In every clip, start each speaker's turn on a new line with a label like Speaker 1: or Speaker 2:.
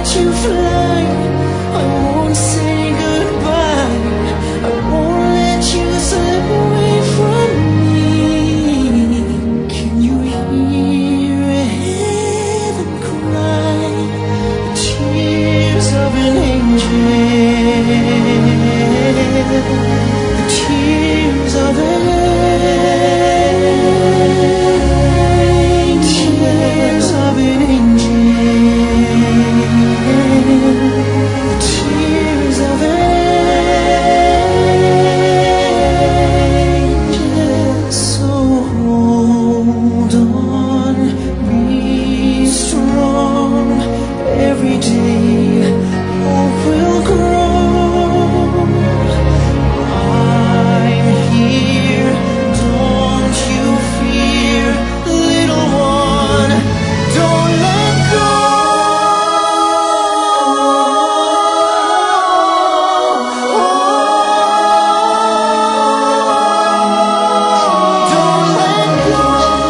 Speaker 1: you fly. I won't say goodbye. I won't let you slip away from me. Can you hear heaven cry? The tears of an angel. The tears of an tears of an angel. The tears of an angel. So hold on, be strong. Every day hope will grow. I'm here, don't you fear, little one, don't let go. Don't let go.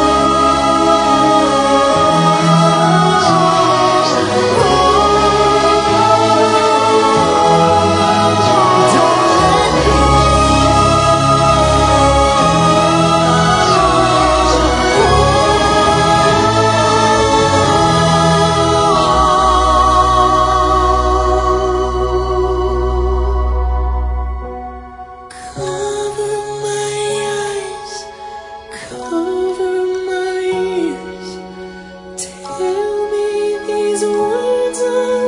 Speaker 1: Cover my eyes, cover my ears. Tell me these words are